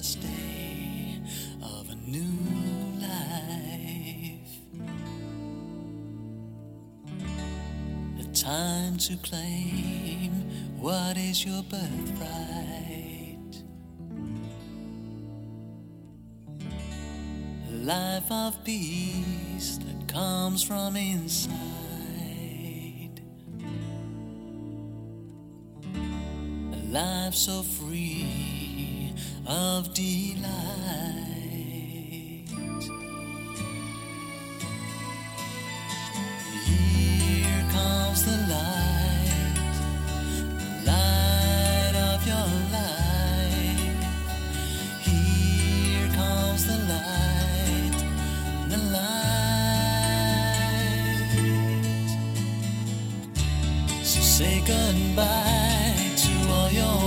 first day of a new life. The time to claim what is your birthright. A life of peace that comes from inside. A life so free of delight. Here comes the light of your life. Here comes the light. So say goodbye to all your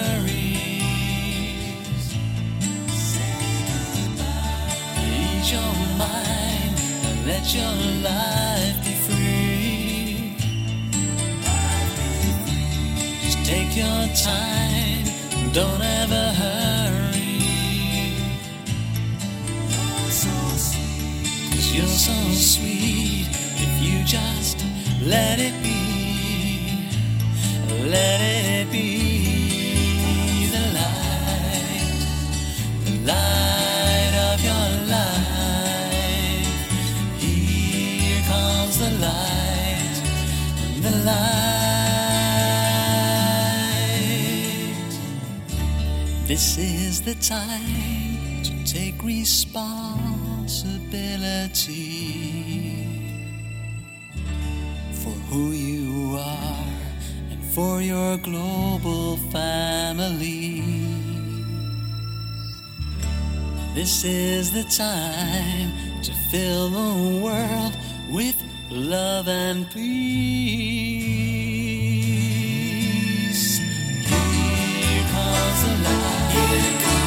worries. Say goodbye. Ease your mind and let your life be free. Just take your time, don't ever hurry. Cause you're so sweet if you just let it be. Let it be the light of your life. Here comes the light. This is the time to take responsibility for who you are, for your global family. This is the time to fill the world with love and peace. Here comes the light. Here comes